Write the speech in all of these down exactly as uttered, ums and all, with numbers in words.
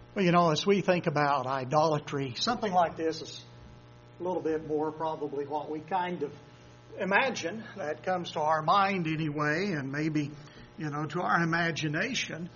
Well, you know, as we think about idolatry, something like this is a little bit more probably what we kind of imagine. That comes to our mind anyway, and maybe, you know, to our imagination.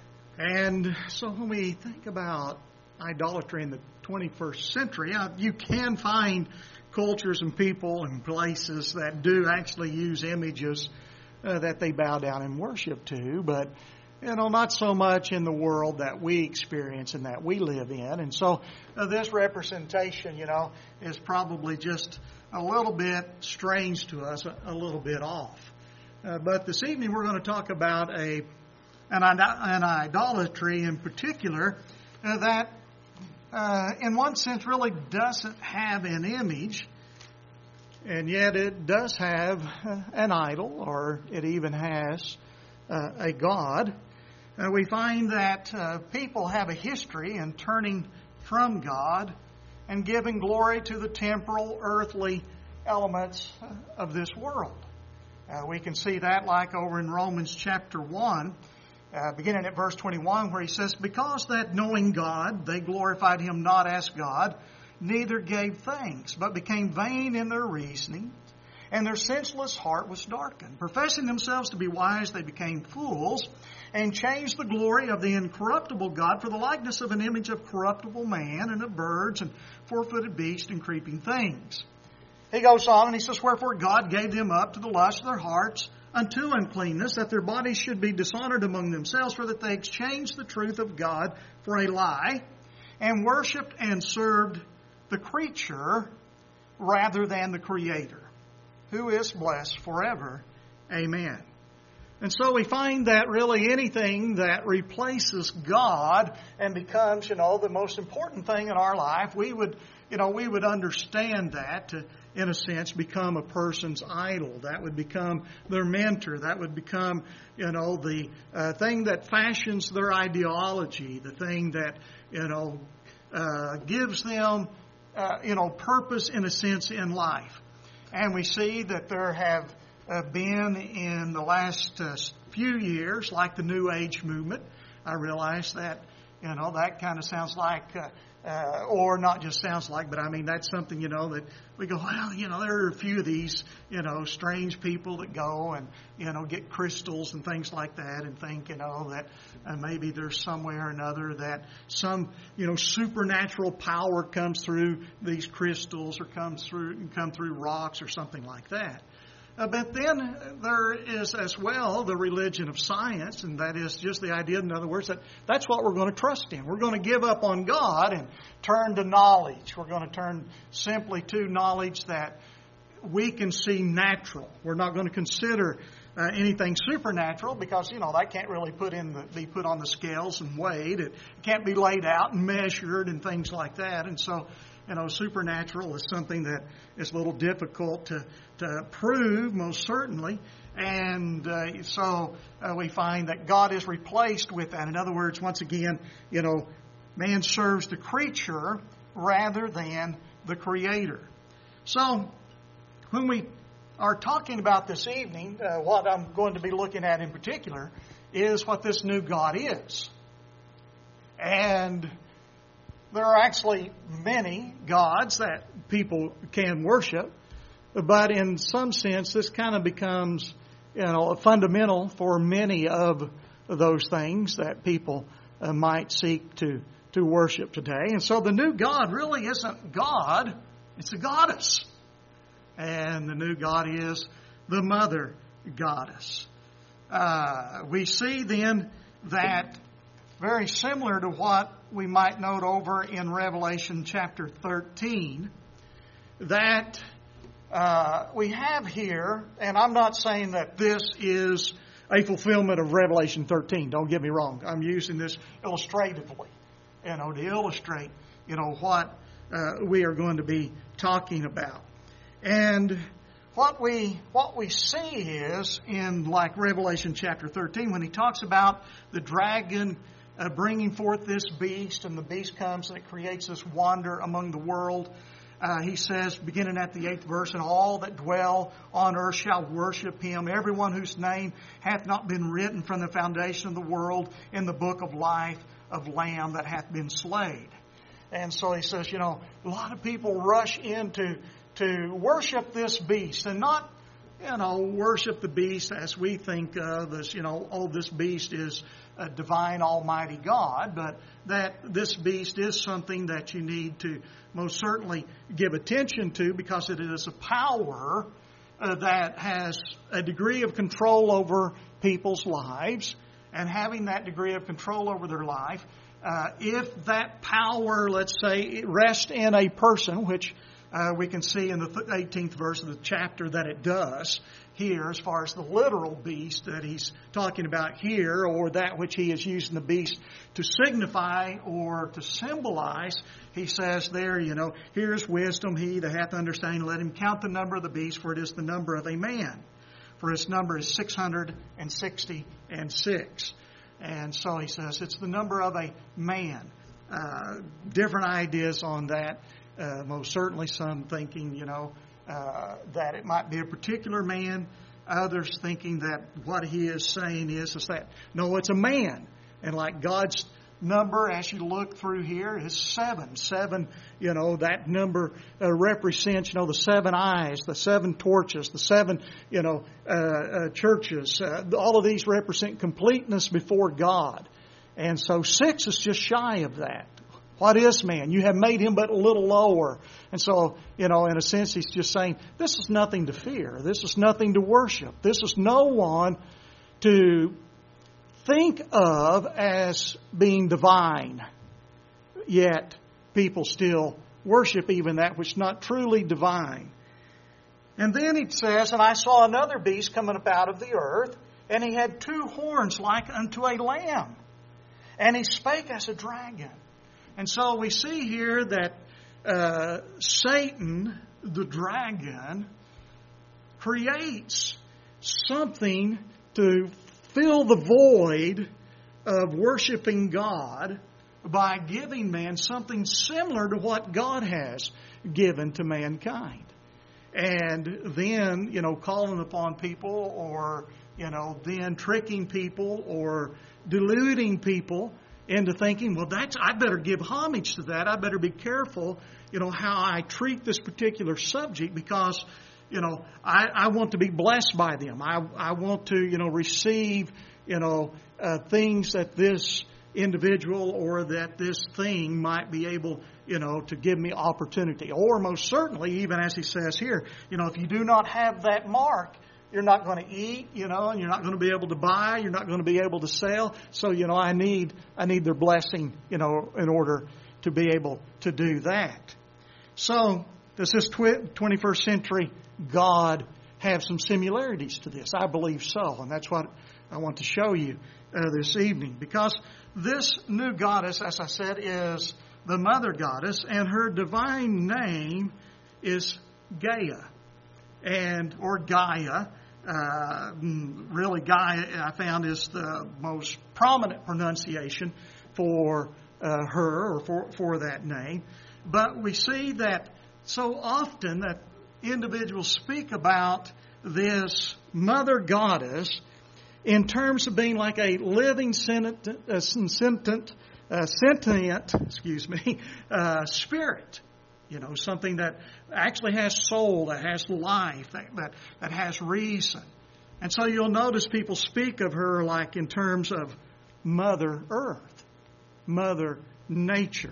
And so when we think about idolatry in the twenty-first century, uh, you can find cultures and people and places that do actually use images uh, that they bow down and worship to, but you know, not so much in the world that we experience and that we live in. And so uh, this representation, you know, is probably just a little bit strange to us, a, a little bit off. Uh, but this evening we're going to talk about a an, an idolatry in particular uh, that uh, in one sense really doesn't have an image, and yet it does have uh, an idol, or it even has uh, a god. Uh, we find that uh, people have a history in turning from God and giving glory to the temporal, earthly elements of this world. Uh, we can see that like over in Romans chapter one, uh, beginning at verse twenty-one, where he says, "Because that knowing God, they glorified Him not as God, neither gave thanks, but became vain in their reasoning, and their senseless heart was darkened. Professing themselves to be wise, they became fools, and changed the glory of the incorruptible God for the likeness of an image of corruptible man, and of birds, and four-footed beasts, and creeping things." He goes on and he says, "Wherefore God gave them up to the lust of their hearts unto uncleanness, that their bodies should be dishonored among themselves, for that they exchanged the truth of God for a lie, and worshipped and served the creature rather than the Creator, who is blessed forever. Amen." And so we find that really anything that replaces God and becomes, you know, the most important thing in our life, we would, you know, we would understand that to, in a sense, become a person's idol. That would become their mentor. That would become, you know, the uh, thing that fashions their ideology, the thing that, you know, uh, gives them, uh, you know, purpose in a sense in life. And we see that there have uh, been in the last uh, few years, like the New Age movement. I realize that, you know, that kind of sounds like, uh, uh, or not just sounds like, but I mean, that's something, you know, that we go, well, you know, there are a few of these, you know, strange people that go and, you know, get crystals and things like that and think, you know, that uh, maybe there's some way or another that some, you know, supernatural power comes through these crystals or comes through, come through rocks or something like that. Uh, but then there is as well the religion of science, and that is just the idea, in other words, that that's what we're going to trust in. We're going to give up on God and turn to knowledge. We're going to turn simply to knowledge that we can see natural. We're not going to consider uh, anything supernatural because, you know, that can't really put in the, be put on the scales and weighed. It can't be laid out and measured and things like that. And so, you know, supernatural is something that is a little difficult to, to prove, most certainly. And uh, so uh, we find that God is replaced with that. In other words, once again, you know, man serves the creature rather than the Creator. So when we are talking about this evening, uh, what I'm going to be looking at in particular is what this new God is. And there are actually many gods that people can worship, but in some sense, this kind of becomes, you know, fundamental for many of those things that people uh, might seek to, to worship today. And so the new God really isn't God, it's a goddess. And the new God is the mother goddess. Uh, we see then that very similar to what we might note over in Revelation chapter thirteen, that uh, we have here, and I'm not saying that this is a fulfillment of Revelation thirteen. Don't get me wrong. I'm using this illustratively, you know, to illustrate, you know, what uh, we are going to be talking about. And what we what we see is in like Revelation chapter thirteen, when he talks about the dragon Uh, bringing forth this beast, and the beast comes and it creates this wonder among the world. Uh, he says, beginning at the eighth verse, "And all that dwell on earth shall worship him, everyone whose name hath not been written from the foundation of the world in the book of life of lamb that hath been slain. And so he says, you know, a lot of people rush into to worship this beast and not, you know, worship the beast as we think of as, you know, oh, this beast is a divine almighty God, but that this beast is something that you need to most certainly give attention to because it is a power uh, that has a degree of control over people's lives, and having that degree of control over their life, uh, if that power, let's say, rests in a person, which uh, we can see in the eighteenth verse of the chapter that it does here, as far as the literal beast that he's talking about here, or that which he is using the beast to signify or to symbolize, he says there, you know, here's wisdom, he that hath understanding, let him count the number of the beast, for it is the number of a man. For its number is six hundred sixty and six. And so he says it's the number of a man. Uh, different ideas on that. Uh, most certainly some thinking, you know, uh, that it might be a particular man. Others thinking that what he is saying is, is that, no, it's a man. And like God's number, as you look through here, is seven. Seven, you know, that number uh, represents, you know, the seven eyes, the seven torches, the seven, you know, uh, uh, churches. Uh, all of these represent completeness before God. And so six is just shy of that. What is man? You have made him but a little lower. And so, you know, in a sense, he's just saying, this is nothing to fear. This is nothing to worship. This is no one to think of as being divine. Yet people still worship even that which is not truly divine. And then it says, and I saw another beast coming up out of the earth, and he had two horns like unto a lamb. And he spake as a dragon. And so we see here that uh, Satan, the dragon, creates something to fill the void of worshiping God by giving man something similar to what God has given to mankind. And then, you know, calling upon people or, you know, then tricking people or deluding people into thinking, well, that's, I better give homage to that. I better be careful, you know, how I treat this particular subject because, you know, I, I want to be blessed by them. I, I want to, you know, receive, you know, uh, things that this individual or that this thing might be able, you know, to give me opportunity. Or most certainly, even as he says here, you know, if you do not have that mark, you're not going to eat, you know, and you're not going to be able to buy. You're not going to be able to sell. So, you know, I need I need their blessing, you know, in order to be able to do that. So, does this twenty-first century God have some similarities to this? I believe so, and that's what I want to show you uh, this evening. Because this new goddess, as I said, is the mother goddess, and her divine name is Gaia, and or Gaia. Uh, really, Gaia, I found, is the most prominent pronunciation for uh, her or for, for that name. But we see that so often that individuals speak about this mother goddess in terms of being like a living sentient, uh, sentient, uh, sentient excuse me, uh, spirit. You know, something that actually has soul, that has life, that, that, that has reason. And so you'll notice people speak of her like in terms of Mother Earth, Mother Nature.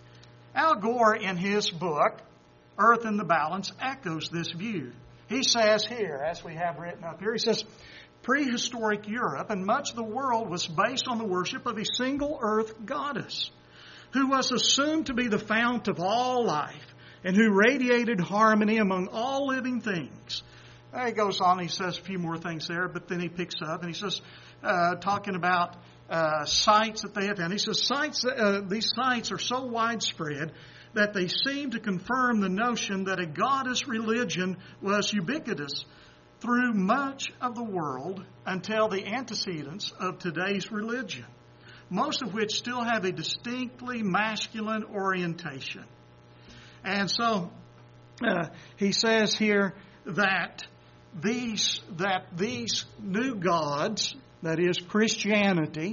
Al Gore, in his book, Earth in the Balance, echoes this view. He says here, as we have written up here, he says, prehistoric Europe and much of the world was based on the worship of a single earth goddess, who was assumed to be the fount of all life and who radiated harmony among all living things. Uh, he goes on, he says a few more things there, but then he picks up and he says, uh, talking about uh, sites that they have found. He says, sites, uh, these sites are so widespread that they seem to confirm the notion that a goddess religion was ubiquitous through much of the world until the antecedents of today's religion, most of which still have a distinctly masculine orientation. And so uh, he says here that these that these new gods, that is Christianity,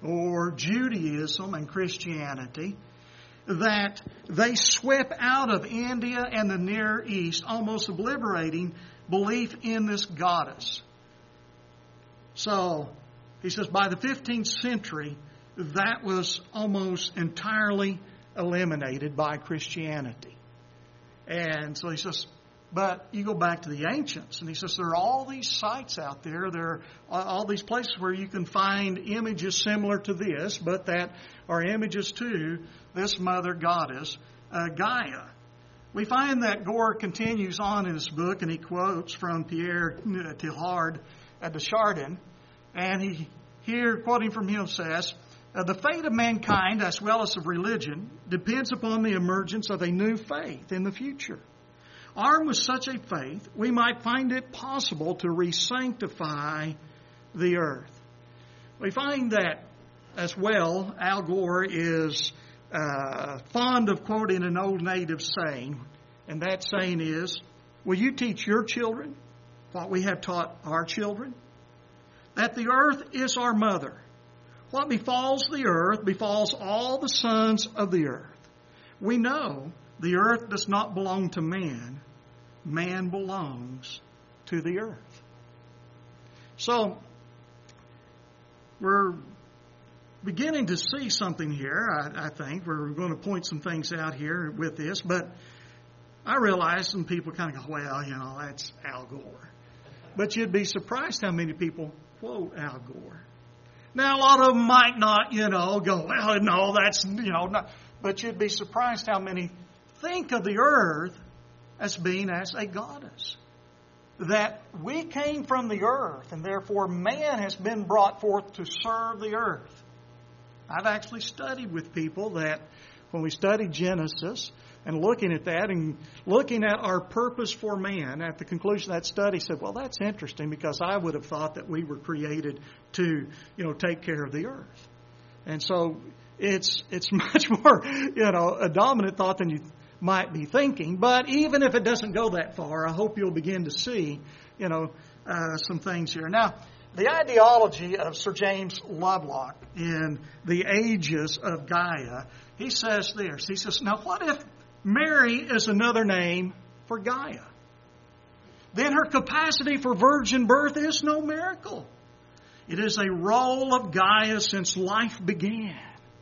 or Judaism and Christianity, that they swept out of India and the Near East, almost obliterating belief in this goddess. So, he says, by the fifteenth century, that was almost entirely eliminated by Christianity. And so he says, but you go back to the ancients, and he says there are all these sites out there, there are all these places where you can find images similar to this, but that are images to this mother goddess, uh, Gaia. We find that Gore continues on in his book, and he quotes from Pierre Teilhard de Chardin, and he here, quoting from him, says, Uh, the fate of mankind, as well as of religion, depends upon the emergence of a new faith in the future. Armed with such a faith, we might find it possible to re-sanctify the earth. We find that, as well, Al Gore is uh, fond of quoting an old native saying, and that saying is, will you teach your children what we have taught our children? That the earth is our mother. What befalls the earth befalls all the sons of the earth. We know the earth does not belong to man. Man belongs to the earth. So, we're beginning to see something here, I, I think. We're going to point some things out here with this, but I realize some people kind of go, well, you know, that's Al Gore. But you'd be surprised how many people quote Al Gore. Now, a lot of them might not, you know, go, well, no, that's, you know, not. But you'd be surprised how many think of the earth as being as a goddess. That we came from the earth, and therefore man has been brought forth to serve the earth. I've actually studied with people that when we studied Genesis and looking at that and looking at our purpose for man, at the conclusion of that study said, well, that's interesting because I would have thought that we were created to, you know, take care of the earth. And so it's it's much more, you know, a dominant thought than you might be thinking. But even if it doesn't go that far, I hope you'll begin to see, you know, uh, some things here. Now, the ideology of Sir James Lovelock in The Ages of Gaia, he says this. He says, now what if Mary is another name for Gaia? Then her capacity for virgin birth is no miracle. It is a role of Gaia since life began.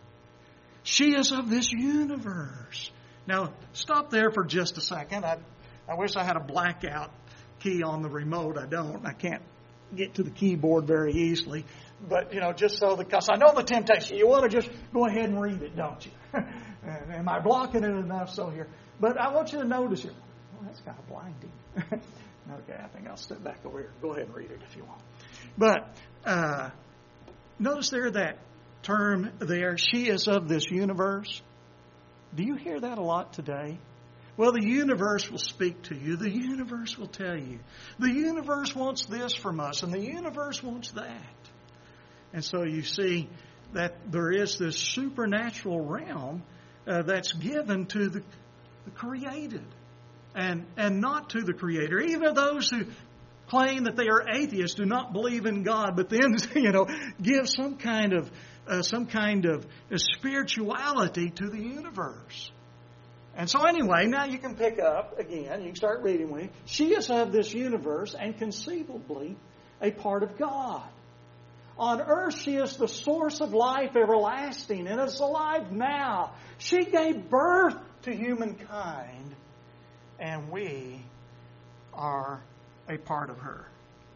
She is of this universe. Now, stop there for just a second. I, I wish I had a blackout key on the remote. I don't. I can't get to the keyboard very easily. But, you know, just so, because I know the temptation. You want to just go ahead and read it, don't you? Am I blocking it enough so here? But I want you to notice here. Well, that's kind of blinding. Okay, I think I'll step back over here. Go ahead and read it if you want. But uh, notice there that term there, she is of this universe. Do you hear that a lot today? Well, the universe will speak to you. The universe will tell you. The universe wants this from us, and the universe wants that. And so you see that there is this supernatural realm uh, that's given to the, the created and, and not to the Creator. Even those who claim that they are atheists do not believe in God, but then, you know, give some kind of uh, some kind of spirituality to the universe. And so anyway, now you can pick up again. You can start reading with me. She is of this universe and conceivably a part of God. On earth, she is the source of life everlasting and is alive now. She gave birth to humankind, and we are a part of her.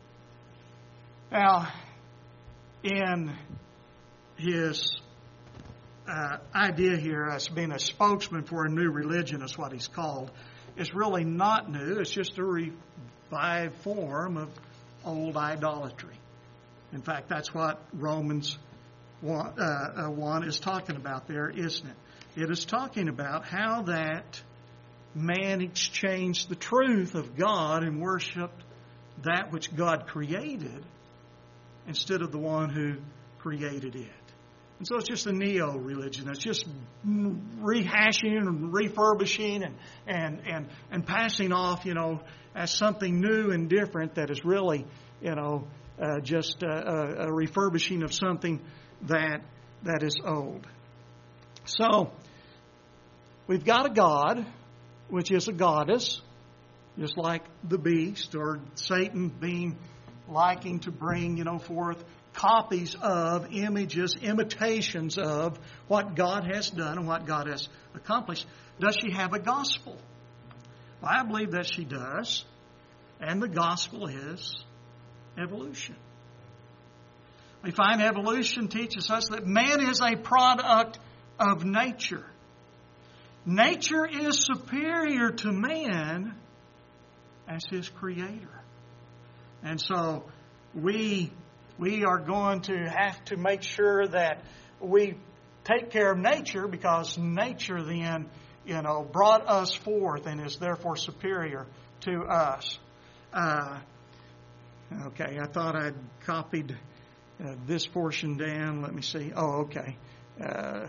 Now, in his uh, idea here as being a spokesman for a new religion is what he's called, is really not new. It's just a revived form of old idolatry. In fact, that's what Romans one, uh, one is talking about there, isn't it? It is talking about how that man exchanged the truth of God and worshiped that which God created instead of the one who created it. And so it's just a neo-religion. It's just rehashing and refurbishing and, and, and, and passing off, you know, as something new and different that is really, you know, uh, just a, a refurbishing of something that that is old. So, we've got a God, which is a goddess, just like the beast or Satan being liking to bring, you know, forth copies of, images, imitations of what God has done and what God has accomplished. Does she have a gospel? Well, I believe that she does. And the gospel is evolution. We find evolution teaches us that man is a product of nature. Nature is superior to man as his creator. And so we we are going to have to make sure that we take care of nature, because nature then, you know, brought us forth and is therefore superior to us. Uh, okay, I thought I'd copied uh, this portion down. Let me see. Oh, okay. Uh,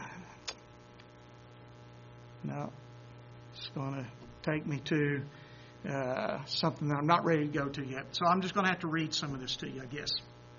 no, it's going to take me to uh, something that I'm not ready to go to yet. So I'm just going to have to read some of this to you, I guess.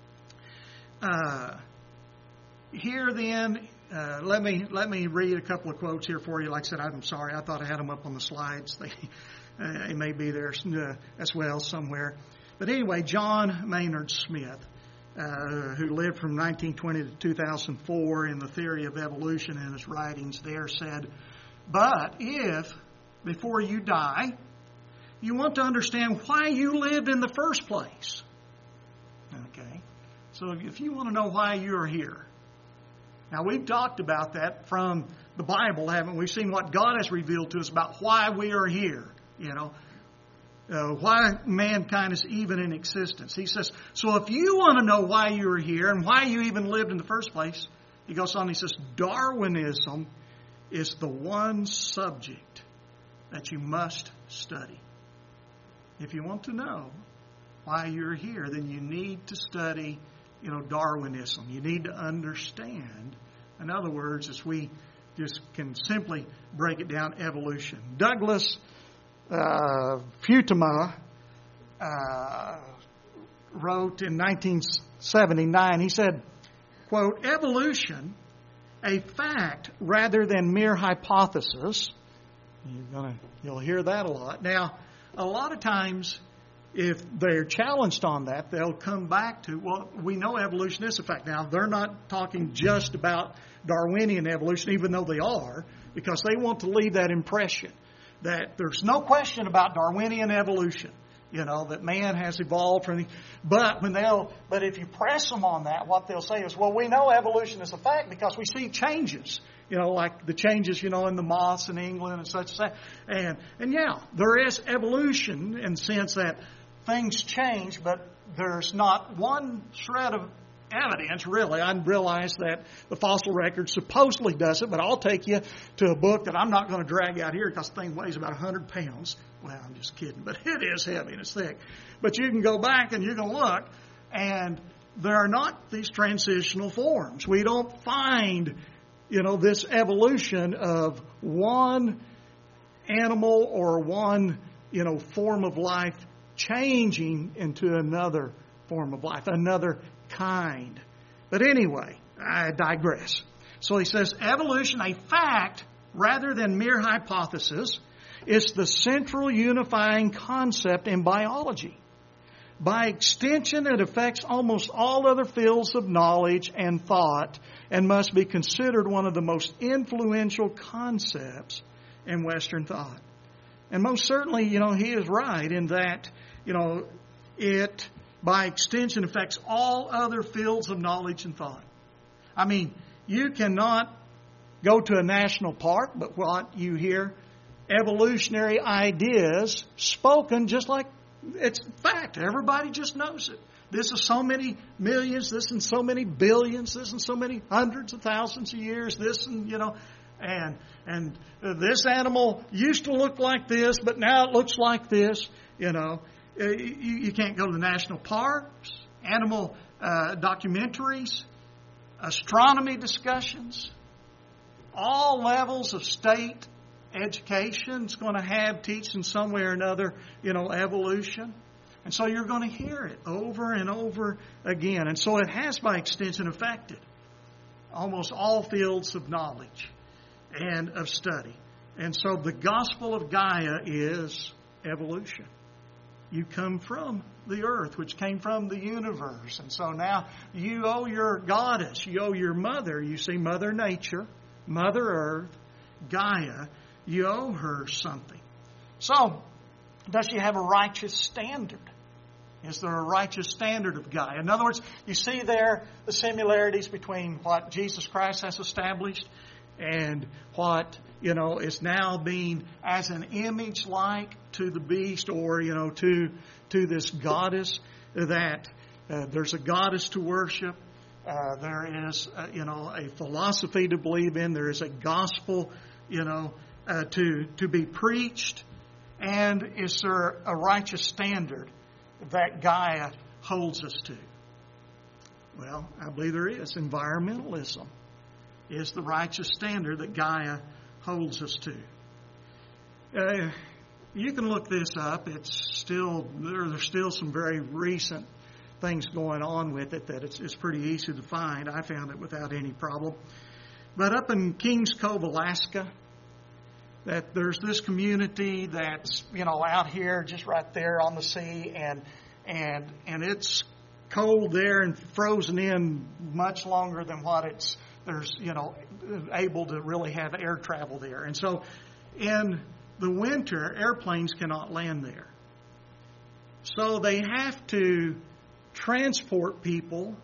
Uh, here then, uh, let me let me read a couple of quotes here for you. Like I said, I'm sorry, I thought I had them up on the slides. They, uh, they may be there uh, as well somewhere. But anyway, John Maynard Smith, uh, who lived from nineteen twenty to two thousand four in the theory of evolution, in his writings there said, "But if, before you die, you want to understand why you lived in the first place," okay, so if you want to know why you're here. Now, we've talked about that from the Bible, haven't we? We've seen what God has revealed to us about why we are here, you know, uh, why mankind is even in existence. He says, so if you want to know why you're here and why you even lived in the first place, he goes on, he says, Darwinism is the one subject that you must study. If you want to know why you're here, then you need to study, you know, Darwinism. You need to understand, in other words, as we just can simply break it down, evolution. Douglas uh, Fuetema uh, wrote in nineteen seventy-nine, he said, quote, "Evolution, a fact rather than mere hypothesis." You're gonna, you'll hear that a lot. Now, a lot of times, if they're challenged on that, they'll come back to, well, we know evolution is a fact. Now, they're not talking just about Darwinian evolution, even though they are, because they want to leave that impression that there's no question about Darwinian evolution, you know, that man has evolved from the, but when they'll, but if you press them on that, what they'll say is, well, we know evolution is a fact because we see changes. You know, like the changes, you know, in the moths in England and such. And, and yeah, there is evolution in the sense that things change, but there's not one shred of evidence, really. I realize that the fossil record supposedly does it, but I'll take you to a book that I'm not going to drag out here because the thing weighs about one hundred pounds. Well, I'm just kidding, but it is heavy and it's thick. But you can go back and you can look, and there are not these transitional forms. We don't find, you know, this evolution of one animal or one, you know, form of life changing into another form of life, another kind. But anyway, I digress. So he says, evolution, a fact rather than mere hypothesis, is the central unifying concept in biology. By extension, it affects almost all other fields of knowledge and thought and must be considered one of the most influential concepts in Western thought. And most certainly, you know, he is right in that, you know, it, by extension, affects all other fields of knowledge and thought. I mean, you cannot go to a national park, but what you hear, evolutionary ideas spoken just like it's fact. Everybody just knows it. This is so many millions, this and so many billions, this and so many hundreds of thousands of years, this and, you know, and and this animal used to look like this, but now it looks like this, you know. You, you can't go to the national parks, animal uh, documentaries, astronomy discussions, all levels of state education is going to have teaching some way or another, you know, evolution. And so you're going to hear it over and over again. And so it has, by extension, affected almost all fields of knowledge and of study. And so the gospel of Gaia is evolution. You come from the earth, which came from the universe. And so now you owe your goddess, you owe your mother, you see, Mother Nature, Mother Earth, Gaia, you owe her something. So, does she have a righteous standard? Is there a righteous standard of Gaia? In other words, you see there the similarities between what Jesus Christ has established and what, you know, is now being as an image like to the beast, or, you know, to to this goddess, that uh, there's a goddess to worship. Uh, there is, uh, you know, a philosophy to believe in. There is a gospel, you know, uh, to to be preached. And is there a righteous standard that Gaia holds us to? Well, I believe there is. Environmentalism is the righteous standard that Gaia holds us to. Uh, you can look this up. It's still there, there's still some very recent things going on with it that it's, it's pretty easy to find. I found it without any problem. But up in Kings Cove, Alaska, that there's this community that's, you know, out here just right there on the sea, and and and it's cold there and frozen in much longer than what it's there's, you know, able to really have air travel there. And so in the winter, airplanes cannot land there. So they have to transport people.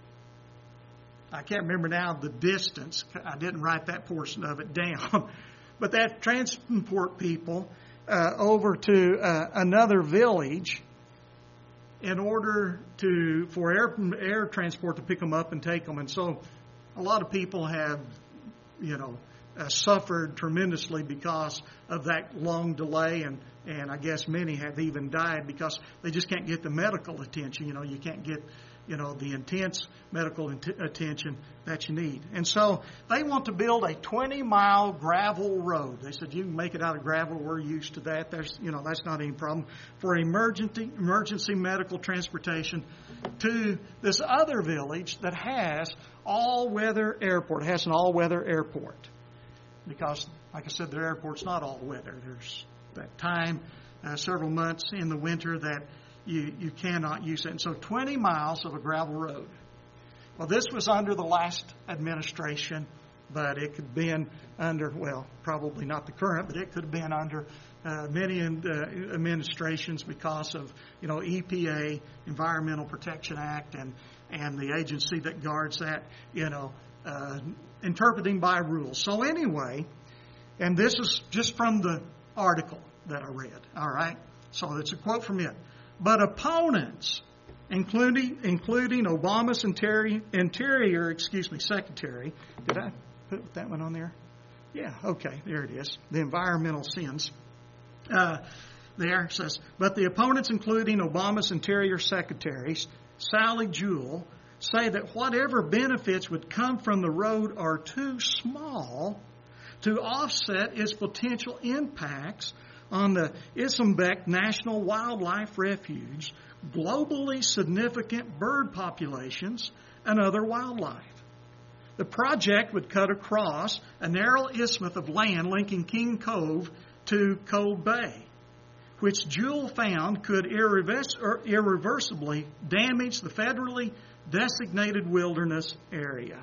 I can't remember now the distance. I didn't write that portion of it down. But they have to transport people uh, over to uh, another village in order to for air air transport to pick them up and take them. And so a lot of people have, you know, uh, suffered tremendously because of that long delay, and, and I guess many have even died because they just can't get the medical attention. You know, you can't get, you know, the intense medical int- attention that you need. And so they want to build a twenty-mile gravel road. They said, you can make it out of gravel. We're used to that. There's, you know, that's not any problem. For emergency emergency medical transportation to this other village that has all-weather airport. It has an all-weather airport. Because, like I said, their airport's not all-weather. There's that time, uh, several months in the winter that You, you cannot use it. And so twenty miles of a gravel road. Well, this was under the last administration, but it could have been under, well, probably not the current, but it could have been under uh, many uh, administrations because of, you know, E P A, Environmental Protection Act, and, and the agency that guards that, you know, uh, interpreting by rules. So anyway, and this is just from the article that I read, all right? So it's a quote from it. But opponents, including including Obama's interior, interior, excuse me, secretary, did I put that one on there? Yeah, okay, there it is. The environmental sins. Uh, there says, but the opponents, including Obama's interior secretary, Sally Jewell, say that whatever benefits would come from the road are too small to offset its potential impacts on the Isambek National Wildlife Refuge, globally significant bird populations, and other wildlife. The project would cut across a narrow isthmus of land linking King Cove to Cold Bay, which Jewell found could irrevers- irreversibly damage the federally designated wilderness area.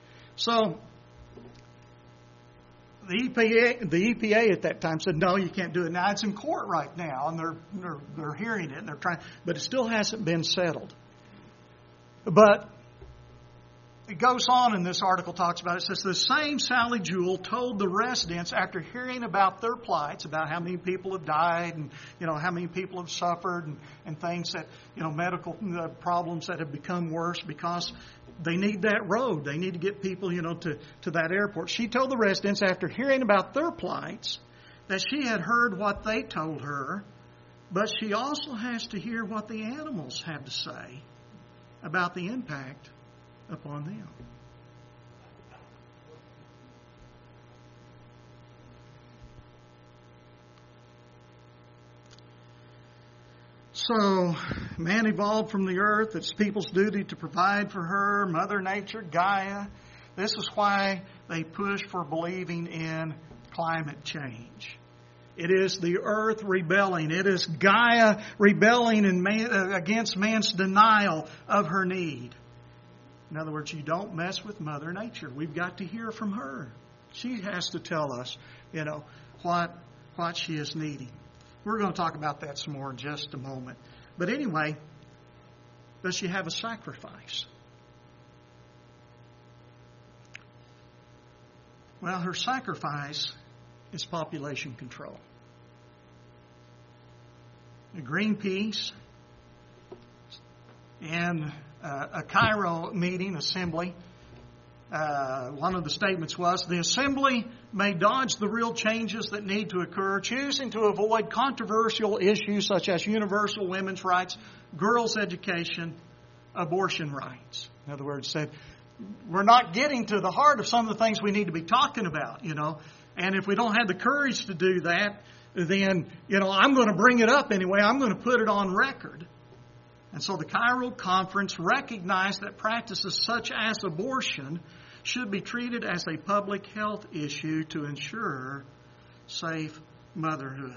So, The E P A, the E P A at that time said, no, you can't do it. Now, it's in court right now, and they're, they're, they're hearing it, and they're trying, but it still hasn't been settled. But it goes on, and this article talks about it. It says, the same Sally Jewell told the residents after hearing about their plights, about how many people have died, and, you know, how many people have suffered, and, and things that, you know, medical uh, problems that have become worse because they need that road. They need to get people, you know, to, to that airport. She told the residents after hearing about their plights that she had heard what they told her, but she also has to hear what the animals have to say about the impact upon them. So, man evolved from the earth. It's people's duty to provide for her. Mother Nature, Gaia, This is why they push for believing in climate change. It is the earth rebelling. It is Gaia rebelling in man, against man's denial of her need. In other words, you don't mess with Mother Nature. We've got to hear from her. She has to tell us, you know, what, what she is needing. We're going to talk about that some more in just a moment. But anyway, does she have a sacrifice? Well, her sacrifice is population control. The Greenpeace and uh, a Cairo meeting, assembly, uh, one of the statements was, the assembly may dodge the real changes that need to occur, choosing to avoid controversial issues such as universal women's rights, girls' education, abortion rights. In other words, said, we're not getting to the heart of some of the things we need to be talking about, you know. And if we don't have the courage to do that, then, you know, I'm going to bring it up anyway. I'm going to put it on record. And so the Cairo Conference recognized that practices such as abortion should be treated as a public health issue to ensure safe motherhood.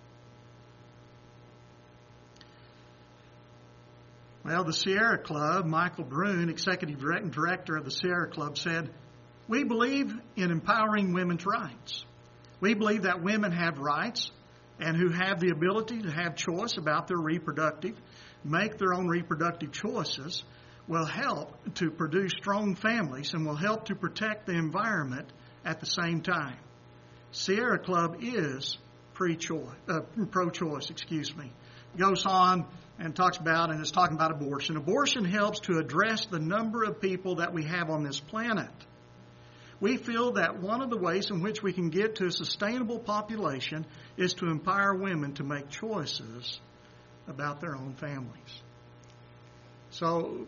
Well, the Sierra Club, Michael Brune, Executive Director of the Sierra Club, said, we believe in empowering women's rights. We believe that women have rights and who have the ability to have choice about their reproductive, make their own reproductive choices, will help to produce strong families and will help to protect the environment at the same time. Sierra Club is pre-choice, uh, pro-choice, excuse me. Goes on and talks about and is talking about abortion. Abortion helps to address the number of people that we have on this planet. We feel that one of the ways in which we can get to a sustainable population is to empower women to make choices about their own families. So,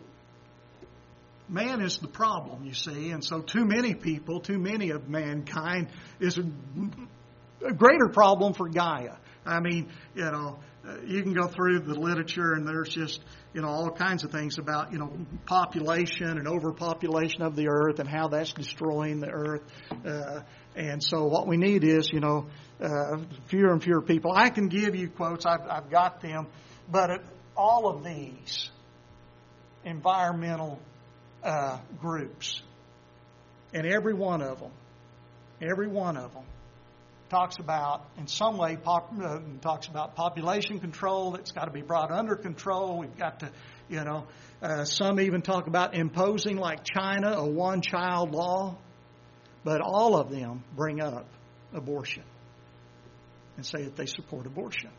man is the problem, you see, and so too many people, too many of mankind is a, a greater problem for Gaia. I mean, you know, you can go through the literature and there's just, you know, all kinds of things about, you know, population and overpopulation of the earth and how that's destroying the earth. Uh, and so what we need is, you know, uh, fewer and fewer people. I can give you quotes. I've, I've got them. But it, all of these environmental uh, groups, and every one of them, every one of them, talks about, in some way, pop, uh, talks about population control. It's got to be brought under control. We've got to, you know, uh, some even talk about imposing, like China, a one-child law. But all of them bring up abortion and say that they support abortion.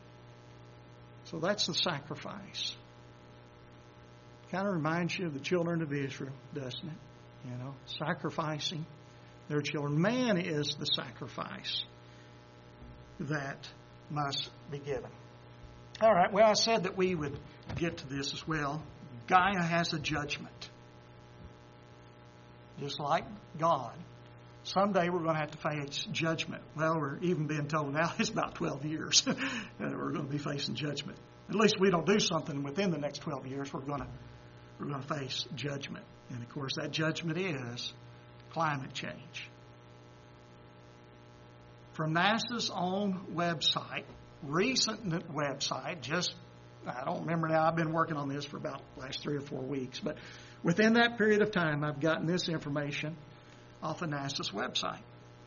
So that's the sacrifice. Kind of reminds you of the children of Israel, doesn't it? You know, sacrificing their children. Man is the sacrifice that must be given. All right, well, I said that we would get to this as well. Gaia has a judgment. Just like God. Someday we're going to have to face judgment. Well, we're even being told now it's about twelve years that we're going to be facing judgment. At least we don't do something within the next twelve years, we're going to we're going to face judgment. And of course, that judgment is climate change. From NASA's own website, recent website, just, I don't remember now, I've been working on this for about the last three or four weeks, but within that period of time, I've gotten this information off of NASA's website.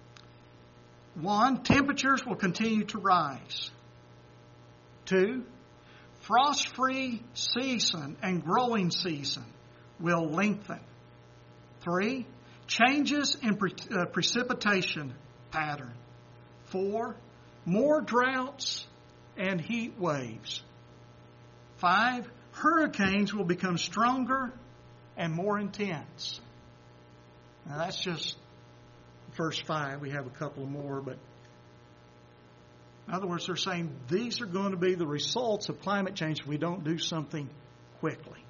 One, temperatures will continue to rise. Two, frost-free season and growing season will lengthen. Three, changes in pre- uh, precipitation pattern. Four, more droughts and heat waves. Five, hurricanes will become stronger and more intense. Now that's just the first five. We have a couple more, but in other words, they're saying these are going to be the results of climate change if we don't do something quickly.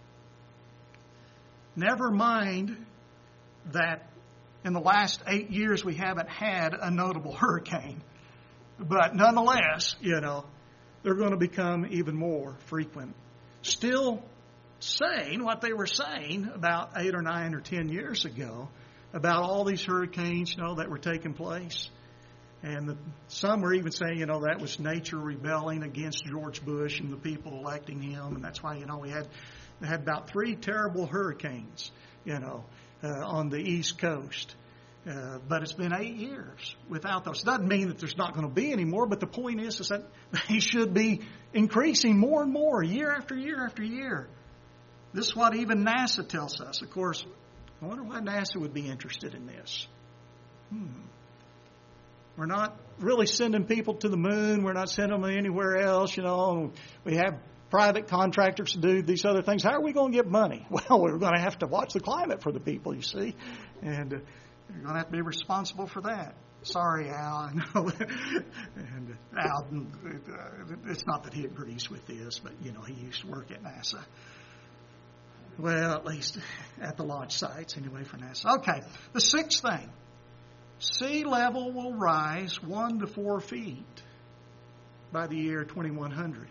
Never mind that in the last eight years we haven't had a notable hurricane. But nonetheless, you know, they're going to become even more frequent. Still saying what they were saying about eight or nine or ten years ago, about all these hurricanes, you know, that were taking place. And the, some were even saying, you know, that was nature rebelling against George Bush and the people electing him. And that's why, you know, we had, we had about three terrible hurricanes, you know, uh, on the East Coast. Uh, but it's been eight years without those. It doesn't mean that there's not going to be any more, but the point is, is that they should be increasing more and more year after year after year. This is what even NASA tells us. Of course, I wonder why NASA would be interested in this. Hmm. We're not really sending people to the moon. We're not sending them anywhere else, you know. We have private contractors to do these other things. How are we going to get money? Well, we're going to have to watch the climate for the people, you see. And uh, you're going to have to be responsible for that. Sorry, Al. I know. And Al, it's not that he agrees with this, but, you know, he used to work at NASA. Well, at least at the launch sites, anyway, for NASA. Okay, the sixth thing. Sea level will rise one to four feet by the year twenty-one hundred.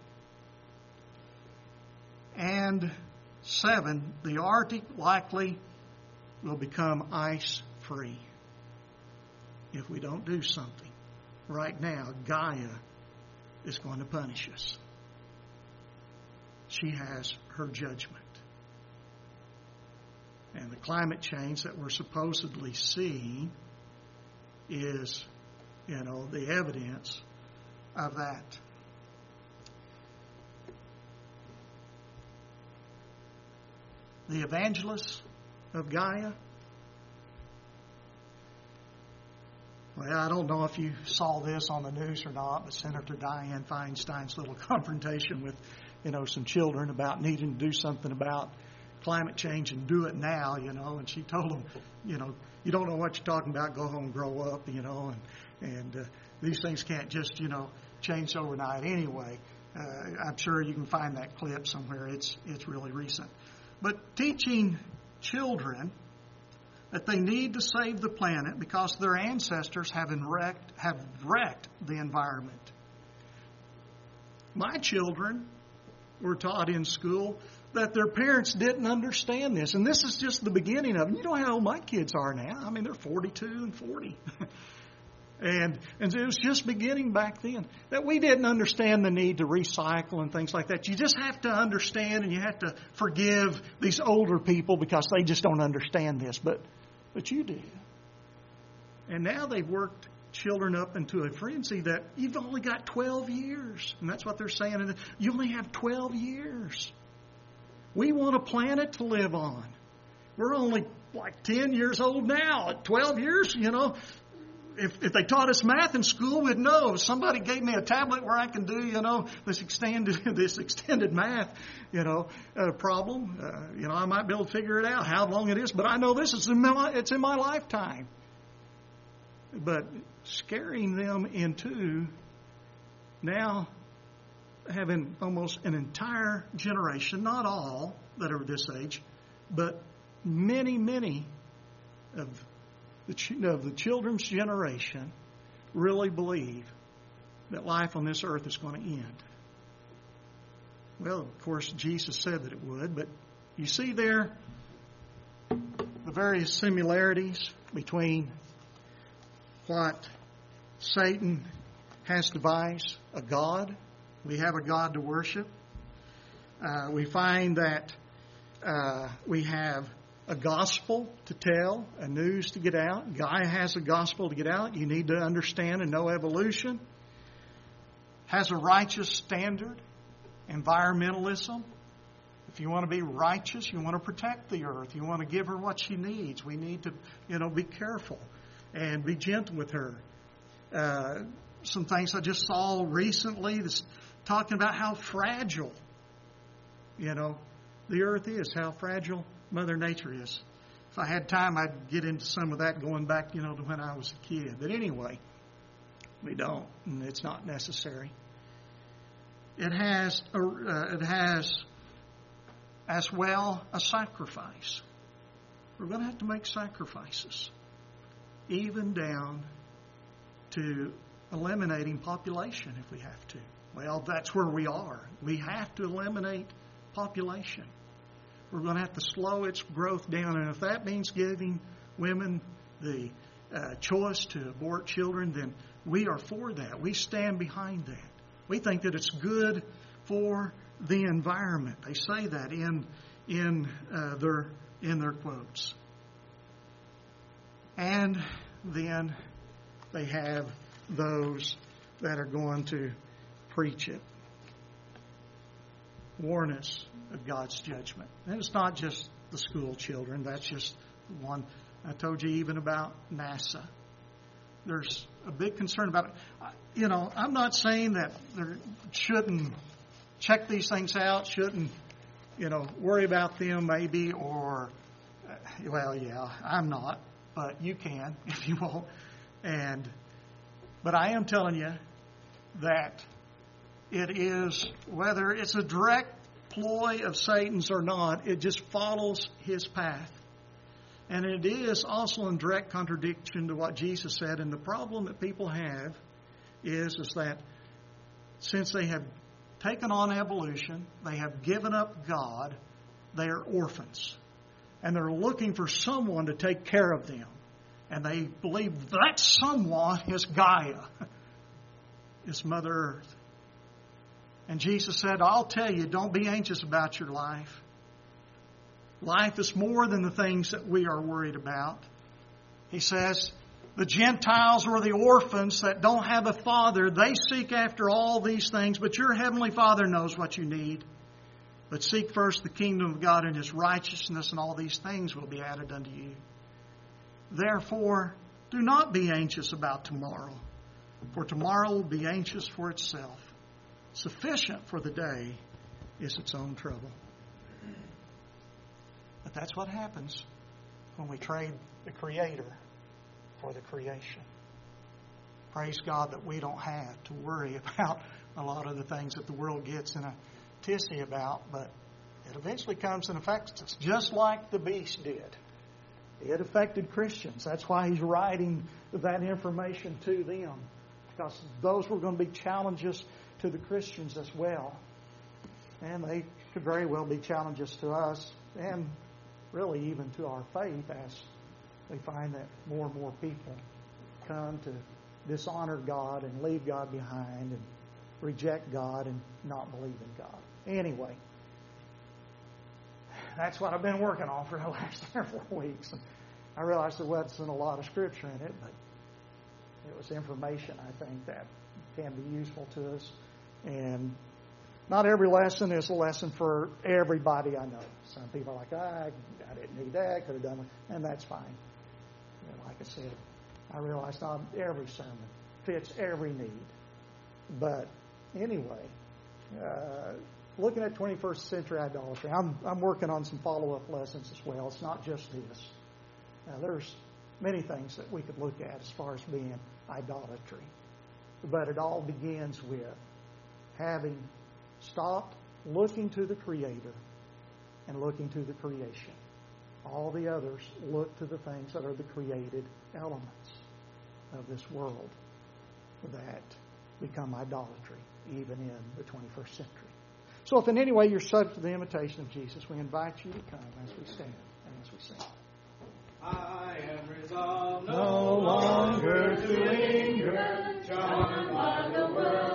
And seven, the Arctic likely will become ice-free if we don't do something. Right now, Gaia is going to punish us. She has her judgment. And the climate change that we're supposedly seeing is, you know, the evidence of that. The evangelists of Gaia. Well, I don't know if you saw this on the news or not, but Senator Dianne Feinstein's little confrontation with, you know, some children about needing to do something about climate change and do it now, you know, and she told them, you know, you don't know what you're talking about, go home and grow up, you know, and, and uh, these things can't just, you know, change overnight anyway. Uh, I'm sure you can find that clip somewhere. It's it's really recent. But teaching children that they need to save the planet because their ancestors have wrecked, have wrecked the environment. My children were taught in school that their parents didn't understand this. And this is just the beginning of it. You know how old my kids are now. I mean, they're forty-two and forty. and and it was just beginning back then that we didn't understand the need to recycle and things like that. You just have to understand and you have to forgive these older people because they just don't understand this. But, but you do. And now they've worked children up into a frenzy that you've only got twelve years. And that's what they're saying. You only have twelve years. We want a planet to live on. We're only like ten years old now. At twelve years, you know, if if they taught us math in school, we'd know. If somebody gave me a tablet where I can do, you know, this extended this extended math, you know, uh, problem, uh, you know, I might be able to figure it out how long it is. But I know this is in my, it's in my lifetime. But scaring them into now having almost an entire generation, not all that are this age, but many, many of the, ch- of the children's generation really believe that life on this earth is going to end. Well, of course, Jesus said that it would, but you see there the various similarities between what Satan has devised, a God. We have a God to worship. Uh, we find that uh, we have a gospel to tell, a news to get out. Gaia has a gospel to get out. You need to understand and know evolution. Has a righteous standard, environmentalism. If you want to be righteous, you want to protect the earth. You want to give her what she needs. We need to, you know, be careful and be gentle with her. Uh, some things I just saw recently, this talking about how fragile, you know, the earth is, how fragile Mother Nature is. If I had time, I'd get into some of that going back, you know, to when I was a kid. But anyway, we don't, and it's not necessary. It has, a, uh, it has as well a sacrifice. We're going to have to make sacrifices, even down to eliminating population if we have to. Well, that's where we are. We have to eliminate population. We're going to have to slow its growth down. And if that means giving women the uh, choice to abort children, then we are for that. We stand behind that. We think that it's good for the environment. They say that in in uh, their in their quotes. And then they have those that are going to preach it, warn us of God's judgment. And it's not just the school children. That's just one. I told you even about NASA. There's a big concern about it. You know, I'm not saying that there shouldn't check these things out, shouldn't, you know, worry about them maybe, or, well, yeah, I'm not, but you can if you won't. And, but I am telling you that it is, whether it's a direct ploy of Satan's or not, it just follows his path. And it is also in direct contradiction to what Jesus said. And the problem that people have is, is that since they have taken on evolution, they have given up God, they are orphans. And they're looking for someone to take care of them. And they believe that someone is Gaia, is Mother Earth. And Jesus said, I'll tell you, don't be anxious about your life. Life is more than the things that we are worried about. He says, the Gentiles or the orphans that don't have a father, they seek after all these things, but your heavenly Father knows what you need. But seek first the kingdom of God and His righteousness, and all these things will be added unto you. Therefore, do not be anxious about tomorrow, for tomorrow will be anxious for itself. Sufficient for the day is its own trouble. But that's what happens when we trade the Creator for the creation. Praise God that we don't have to worry about a lot of the things that the world gets in a tizzy about, but it eventually comes and affects us, just like the beast did. It affected Christians. That's why he's writing that information to them, because those were going to be challenges to the Christians as well. And they could very well be challenges to us, and really even to our faith, as we find that more and more people come to dishonor God and leave God behind and reject God and not believe in God. Anyway, that's what I've been working on for the last several weeks. I realized there wasn't a lot of Scripture in it, but it was information, I think, that can be useful to us. And not every lesson is a lesson for everybody I know. Some people are like, ah, I didn't need that, could have done it, and that's fine. You know, like I said, I realize not every sermon fits every need. But anyway, uh, looking at twenty-first century idolatry, I'm, I'm working on some follow-up lessons as well. It's not just this. Now, there's many things that we could look at as far as being idolatry. But it all begins with having stopped looking to the Creator and looking to the creation. All the others look to the things that are the created elements of this world that become idolatry, even in the twenty-first century. So if in any way you're subject to the invitation of Jesus, we invite you to come as we stand and as we sing. I am resolved no longer to linger, charmed by